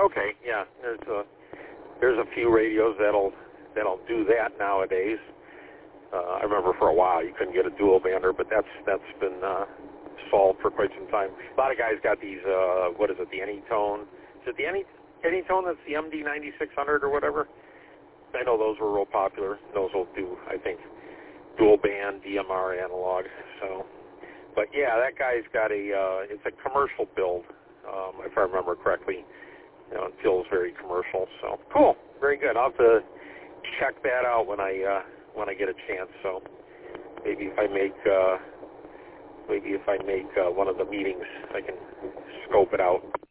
Okay, yeah. There's a few radios that'll do that nowadays. I remember for a while you couldn't get a dual bander, but that's been solved for quite some time. A lot of guys got these. What is it? The Anytone. Is it the Anytone? That's the MD 9600 or whatever. I know those were real popular. Those will do, I think, dual band DMR analog. So, but yeah, that guy's got it's a commercial build, if I remember correctly. You know, it feels very commercial. So cool, very good. I'll have to check that out when I get a chance. So maybe if I make one of the meetings, I can scope it out.